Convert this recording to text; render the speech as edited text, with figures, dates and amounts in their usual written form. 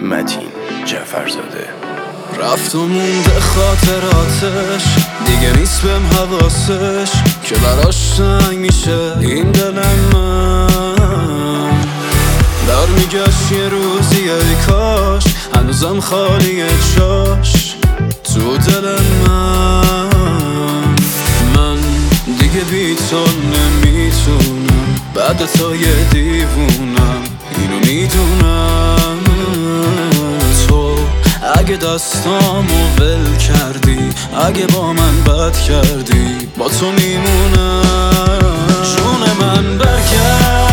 متین جعفرزاده. رفت و مونده خاطراتش، دیگه نیست بهم حواسش که براش سنگ میشه این دل من. در میگشت یه روزی ای کاش هنوزم خالی جاش تو دل من دیگه بی تو نمیتونم، بعد تو یه دیوونم، اینو میدونم. تو اگه دستامو ول کردی، اگه با من بد کردی، با تو میمونم. جون من برگرد